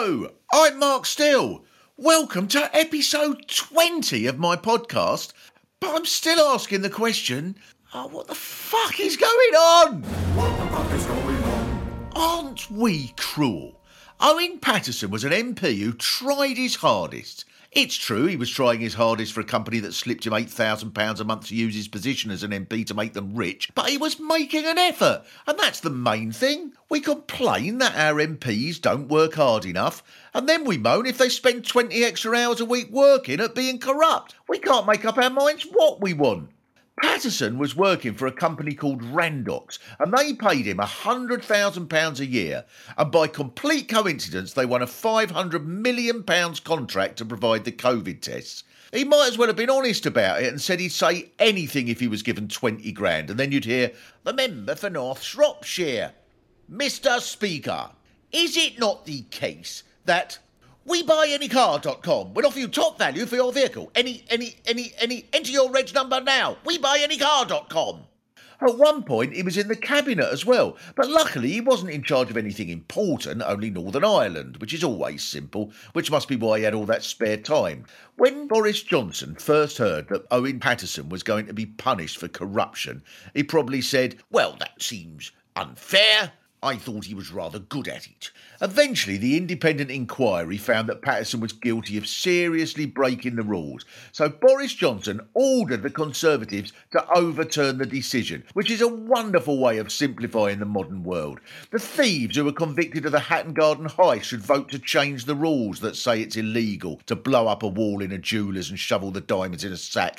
Hello, I'm Mark Still. Welcome to episode 20 of my podcast. But I'm still asking the question, what the fuck is going on? What the fuck is going on? Aren't we cruel? Owen Paterson was an MP who tried his hardest. It's true, he was trying his hardest for a company that slipped him £8,000 a month to use his position as an MP to make them rich, but he was making an effort, and that's the main thing. We complain that our MPs don't work hard enough, and then we moan if they spend 20 extra hours a week working at being corrupt. We can't make up our minds what we want. Paterson was working for a company called Randox, and they paid him £100,000 a year, and by complete coincidence they won a £500 million contract to provide the COVID tests. He might as well have been honest about it and said he'd say anything if he was given 20 grand, and then you'd hear, "The member for North Shropshire. Mr. Speaker, is it not the case that WeBuyAnyCar.com will offer you top value for your vehicle? Any, enter your reg number now. WeBuyAnyCar.com. At one point, he was in the cabinet as well, but luckily he wasn't in charge of anything important, only Northern Ireland, which is always simple, which must be why he had all that spare time. When Boris Johnson first heard that Owen Paterson was going to be punished for corruption, he probably said, "Well, that seems unfair. I thought he was rather good at it." Eventually, the independent inquiry found that Paterson was guilty of seriously breaking the rules, so Boris Johnson ordered the Conservatives to overturn the decision, which is a wonderful way of simplifying the modern world. The thieves who were convicted of the Hatton Garden heist should vote to change the rules that say it's illegal to blow up a wall in a jeweller's and shovel the diamonds in a sack